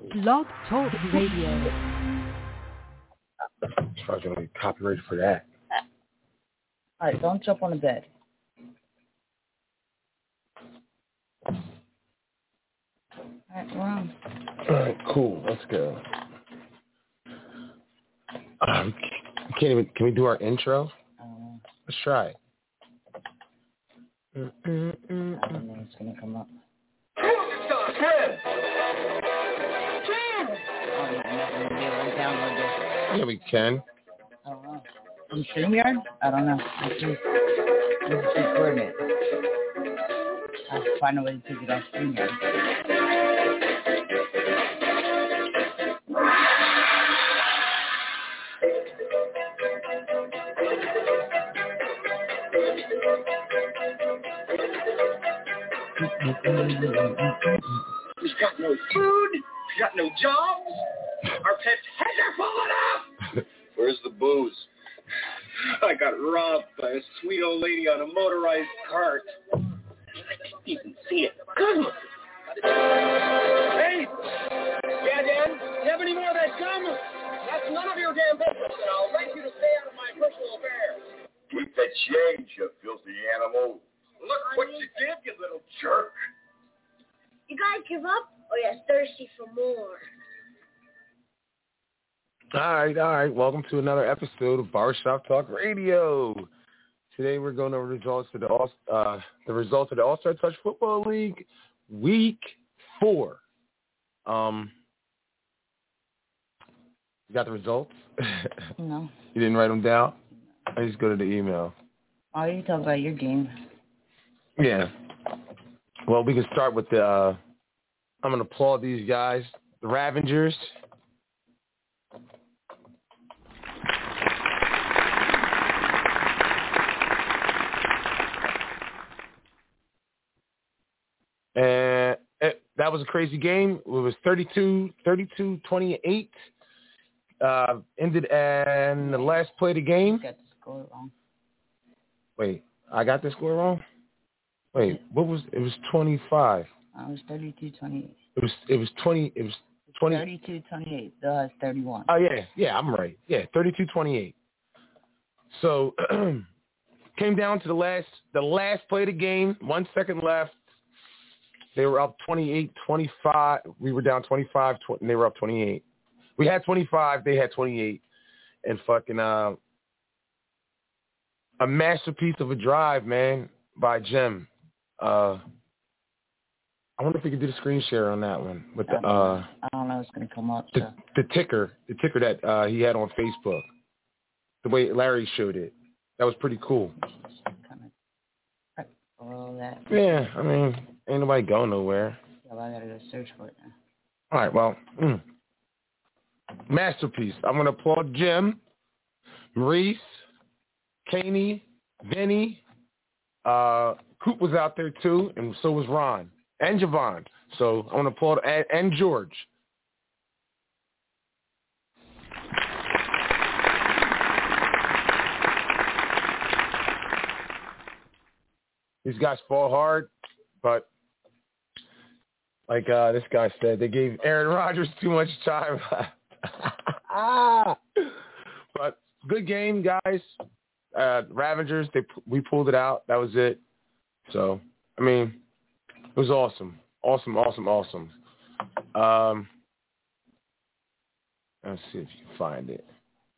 Blog Talk Radio. Probably gonna get copyrighted for that. All right, don't jump on the bed. All right, we're on. All right, cool. Let's go. We can't even. Can we do our intro? Let's try it. I don't know it's gonna come up. Yeah, we can. I don't know. From StreamYard? I don't know. Let's just record it. I have to find a way to take it off StreamYard. We got no food. We got no jobs. Our pets' heads are falling off. Where's the booze? I got robbed by a sweet old lady on a motorized cart. I didn't even see it. Hey! Yeah, Dan? You have any more of that gum? That's none of your damn business, and I'll beg you to stay out of my personal affairs. Keep the change, you filthy animal. Look what you did, you little jerk. You guys give up, or you're thirsty for more? All right. Welcome to another episode of Barbershop Talk Radio. Today we're going over the results of the results of the All-Star Touch Football League Week 4. You got the results? No. You didn't write them down? I just go to the email. Oh, you talk about your game. Yeah. Well, we can start with the, I'm going to applaud these guys, the Ravengers. And that was a crazy game. It was 32-28. Ended in the last play of the game. You got the score wrong. Wait, I got the score wrong? Wait, what was it? Was 25. It was 32-28. It was 20. 32-28. Bill has 31. Oh yeah, I'm right. Yeah, 32-28. So came down to the last play of the game. 1 second left. They were up 28-25. We were down 25, and they were up 28. We had 25. They had 28, and fucking a masterpiece of a drive, man, by Jim. I wonder if we could do the screen share on that one with the I don't know. It's gonna come up. So. the ticker that he had on Facebook. The way Larry showed it, that was pretty cool. All that. Yeah, I mean, ain't nobody going nowhere. Yeah, well, I gotta go search for it now. All right, well, masterpiece. I'm gonna applaud Jim, Maurice, Caney, Vinny. Coop was out there too, and so was Ron and Javon. So I want to applaud and George. These guys fall hard, but like this guy said, they gave Aaron Rodgers too much time. But good game, guys. Ravengers, we pulled it out. That was it. So, I mean, it was awesome. Awesome. Let's see if you can find it.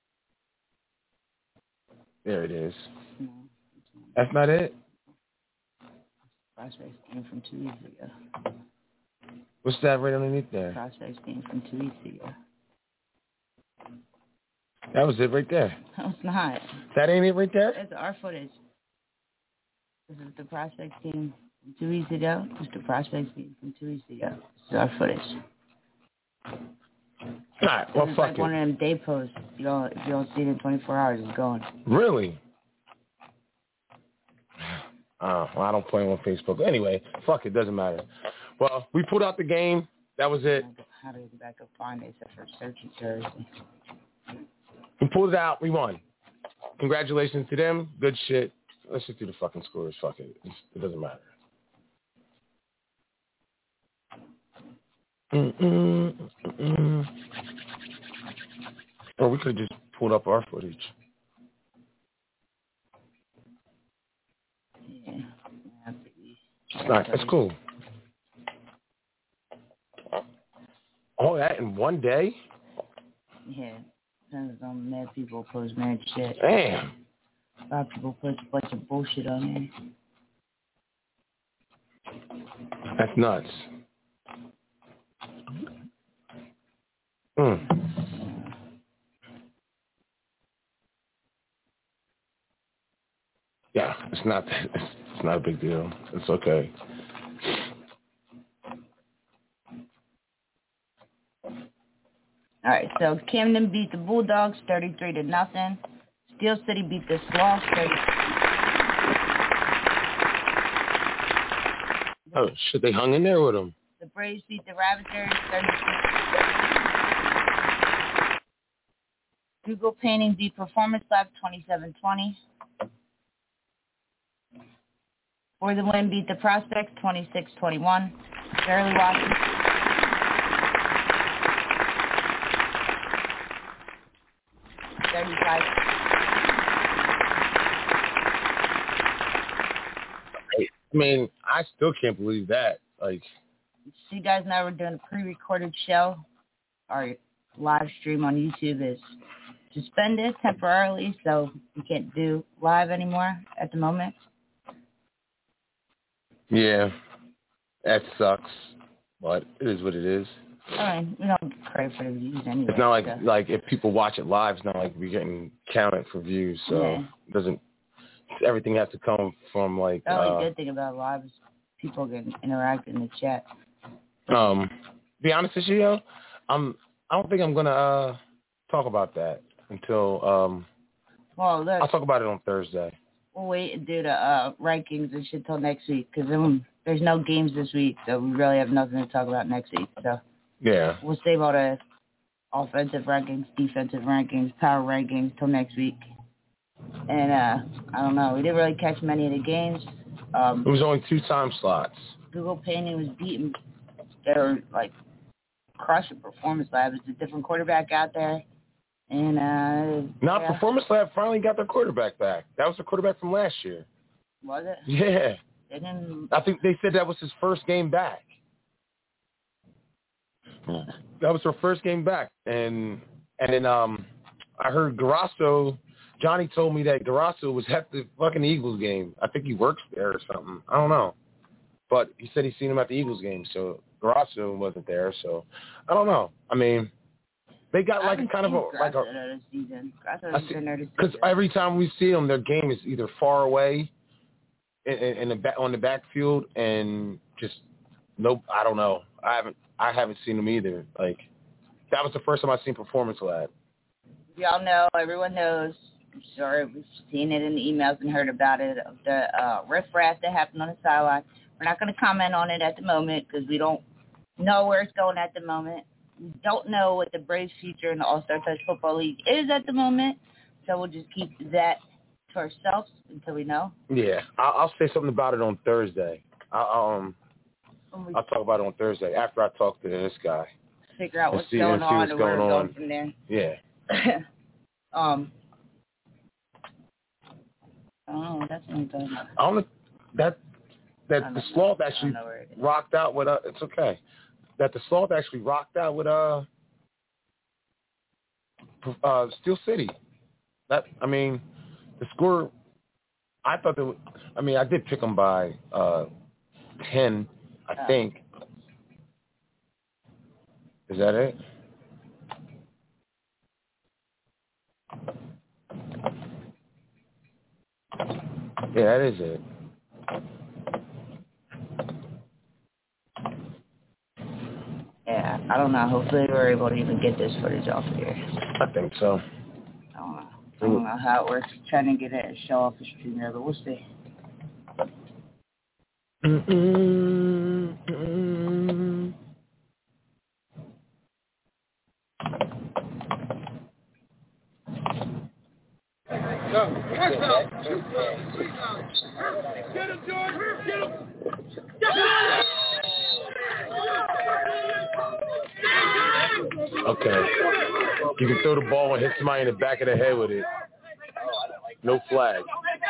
There it is. No, That's not it? Prospects game from 2 weeks ago. What's that right underneath there? Prospects game from 2 weeks ago. That was it right there. No, it's not. That ain't it right there? It's our footage. This is the Prospects team from 2 weeks ago. This is the Prospects team from 2 weeks ago. This is our footage. All right, well, it's fuck like it. One of them day posts. If you don't see it in 24 hours, it's gone. Really? Well, I don't play on Facebook. Anyway, fuck it, doesn't matter. Well, we pulled out the game. That was it. How do we get back up find it except for searching Thursday? We pulled it out. We won. Congratulations to them. Good shit. Let's just do the fucking scores. Fuck it. It doesn't matter. could have just pulled up our footage. Yeah. It's not. That's cool. All that in one day? Yeah. Depends on mad people post mad shit. Damn. A lot of people put a bunch of bullshit on there. That's nuts. Mm. Yeah, it's not a big deal. It's okay. All right, so Camden beat the Bulldogs 33-0. Steel City beat the Sloth 30. Oh shit! They hung in there with them. The Braves beat the Ravagers 36. Google Painting beat Performance Lab 27-20. For the Win beat the Prospects 26-21. Barely Washington. I mean, I still can't believe that. Like, so you guys know we're doing a pre-recorded show. Our live stream on YouTube is suspended temporarily, so we can't do live anymore at the moment. Yeah, that sucks, but it is what it is. I mean, we don't crave for the views anyway. It's not like if people watch it live, it's not like we're getting counted for views, so it doesn't. Everything has to come from like. The only good thing about live is people can interact in the chat. Be honest with you, I don't think I'm gonna talk about that until Well, look, I'll talk about it on Thursday. We'll wait and do the rankings and shit till next week because there's no games this week, so we really have nothing to talk about next week. So yeah, we'll save all the offensive rankings, defensive rankings, power rankings till next week. And I don't know, we didn't really catch many of the games. It was only 2 time slots. Google Painting was beaten. They were like crushing Performance Lab. It's a different quarterback out there. And Performance Lab finally got their quarterback back. That was the quarterback from last year. Was it? Yeah. They didn't... I think they said that was his first game back. That was her first game back. And then I heard Garasso, Johnny told me that Garasso was at the fucking Eagles game. I think he works there or something. I don't know. But he said he's seen him at the Eagles game, so Garasso wasn't there. So I don't know. I mean, they got like kind of a because every time we see them, their game is either far away on the backfield and just nope. I don't know. I haven't seen them either. Like that was the first time I've seen Performance Lab. Y'all know, everyone knows. I'm sure we've seen it in the emails and heard about it of the riffraff that happened on the sideline. We're not going to comment on it at the moment because we don't know where it's going at the moment. We don't know what the Braves' future in the All-Star Touch Football League is at the moment, so we'll just keep that to ourselves until we know. Yeah, I'll say something about it on Thursday. I'll talk about it on Thursday after I talk to this guy. Figure out what's going on and where we're going from there. Yeah. I don't know what that's going to do. I don't know that the Sloth actually rocked out with it's okay. That the Sloth actually rocked out with Steel City. The score. I thought I did pick them by 10. I think. Is that it? Yeah, that is it. Yeah, I don't know. Hopefully we're able to even get this footage off of here. I think so. I don't know how it works. Trying to get a show off the stream there, but we'll see. Get him, George! Get him! Okay. You can throw the ball and hit somebody in the back of the head with it. No flag.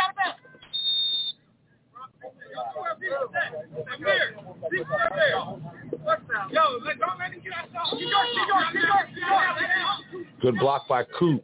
Good block by Coop.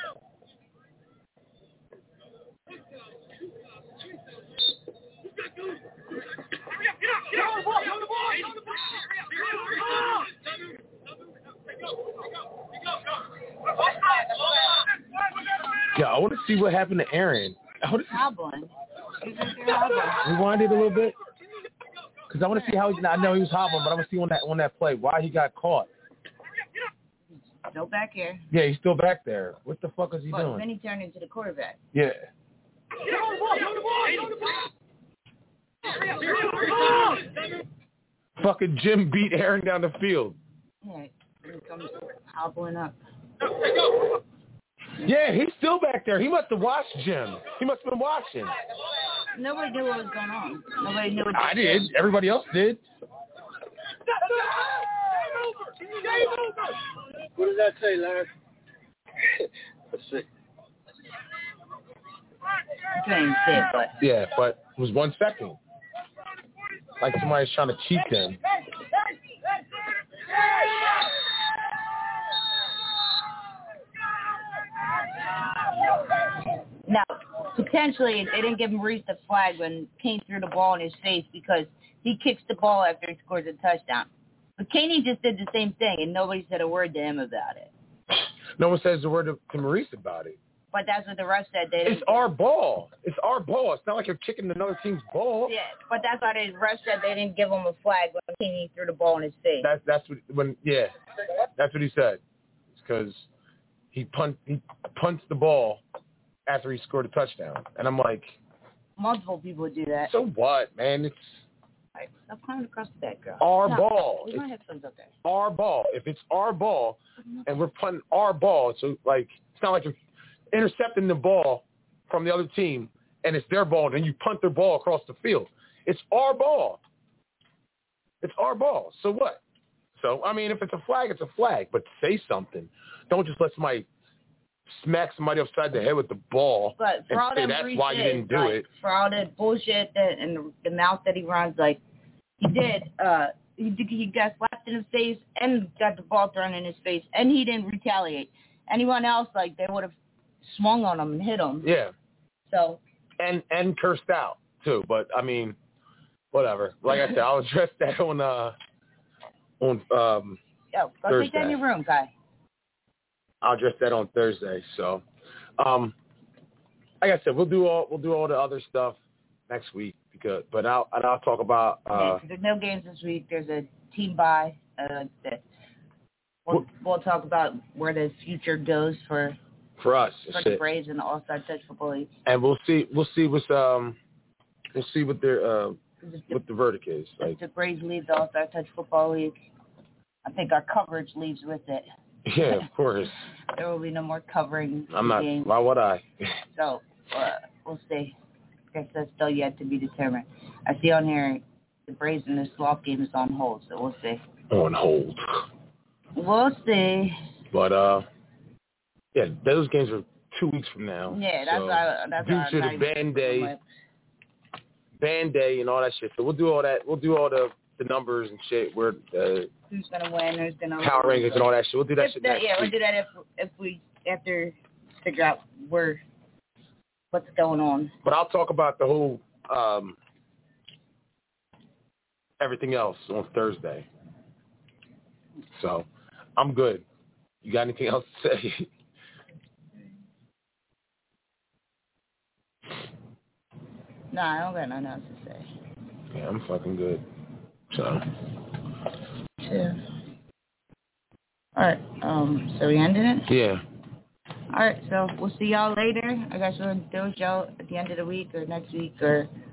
Yeah, I want to see what happened to Aaron. Hobbling. Rewind it a little bit. Because I want to see how I know he was hobbling, but I want to see on that play why he got caught. Still back here. Yeah, he's still back there. What the fuck is he doing? Then he turned into the quarterback. Yeah. Fucking Jim beat Aaron down the field. Yeah, he comes hobbling up. Yeah, he's still back there. He must have watched Jim. He must have been watching. Nobody knew what was going on. Nobody knew what I did. Everybody else did. What does that say, Larry? Let's see. I can't even see it, but... Yeah, but it was 1 second. Like somebody's trying to cheat them. Now, potentially, they didn't give Maurice the flag when Kane threw the ball in his face because he kicks the ball after he scores a touchdown. But Kaney just did the same thing, and nobody said a word to him about it. No one says a word to Maurice about it. But that's what the ref said. It's our ball. It's our ball. It's not like you're kicking another team's ball. Yeah, but that's why the ref said they didn't give him a flag when Kaney threw the ball in his face. That's what he said. It's because he punched the ball after he scored a touchdown, and I'm like, multiple people do that. So what, man? It's right, stop climbing across the bed, girl. Our ball. Leave my headphones up there. Our ball. If it's our ball, and we're punting our ball, so like it's not like you're intercepting the ball from the other team, and it's their ball, and then you punt their ball across the field. It's our ball. It's our ball. So what? So, I mean, if it's a flag, it's a flag. But say something. Don't just let somebody smack somebody upside the head with the ball but for and all say that that's why you didn't do it. For all that bullshit and the mouth that he runs, like, he did. He got slapped in the face and got the ball thrown in his face, and he didn't retaliate. Anyone else, like, they would have swung on him and hit him. Yeah. So. And cursed out, too. But, I mean, whatever. Like I said, I'll address that on go Thursday. take that in your room, Kai. I'll address that on Thursday. So, like I said, we'll do all the other stuff next week but I'll talk about. There's no games this week. There's a team bye. We'll talk about where the future goes for us for the Braves and the All-Star Touch Football League. And we'll see what their what the verdict is. Like, if the Braves leave the All-Star Touch Football League, I think our coverage leaves with it. Yeah, of course. There will be no more covering. I'm not. Games. Why would I? So we'll see. I guess that's still yet to be determined. I see on here the Braves and the Sloth game is on hold, so we'll see. On hold. We'll see. But yeah, those games are 2 weeks from now. Yeah, that's due to the band day and all that shit. So we'll do all that. We'll do all the numbers and shit. Where who's gonna win? Who's gonna power rankings and all that shit. We'll do that shit next week. We'll do that if we after figure out what's going on. But I'll talk about the whole everything else on Thursday. So I'm good. You got anything else to say? No, I don't got nothing else to say. Yeah, I'm fucking good. So. Yeah. All right. So we ended it? Yeah. All right. So we'll see y'all later. I guess we'll do a show at the end of the week or next week or